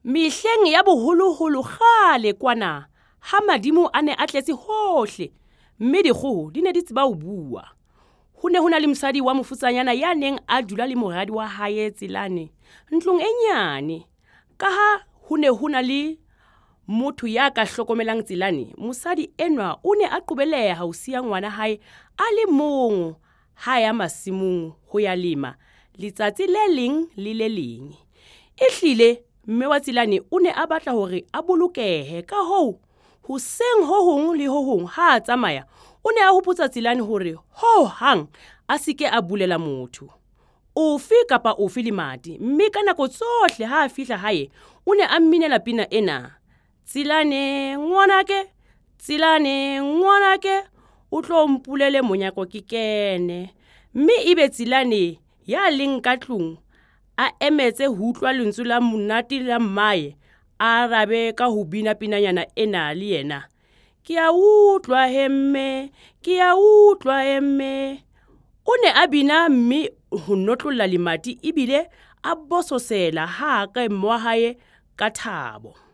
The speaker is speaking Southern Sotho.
Mehleng ya boholoholo kgale kwana, ha madimo a ne a tletse hohle, mme dikgoho di ne di tseba ho bua. Ho ne hona le mosadi wa mofutsanyana ya neng a dula le moradi wa hae Tselane ntlong e nyane. Ka ha ho ne hona le motho ya ka hlokomelang Tselane, mosadi enwa o ne a qobeleha ho siya ngwana hae a le mong ha ya masimong ho ya lema letsatsi le leng le le leng. Ehlile mme wa Tselane o ne a batla hore a bolokehe, ka hoo hoseng ho hong le ho hong ha a tsamaya o ne a hopotsa Tselane hore ho hang a seke a bulela motho ofe kapa ofe lemati. Mme ka nako tsohle ha a fihla hae o ne a mminela pina ena: Tselane ngwanake, Tselane ngwanake, o tlo mpulele monyako ke kene. Mme ebe Tselane ya leng ka tlung a emetse ho utlwa lentswe la monate la mmae, a arabe ka ho bina pinanyana ena le yena: ke a utlwa hemme, ke a utlwa hemme. O ne a bina mme ho notlolla lemati ebile a bososela ha ka mme wa hae ka thabo.